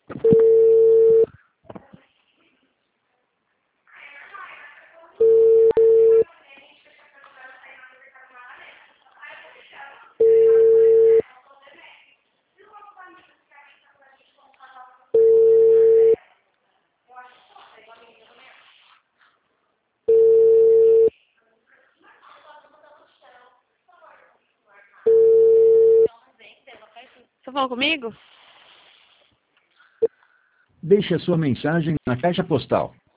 Você falou comigo? Deixe a sua mensagem na caixa postal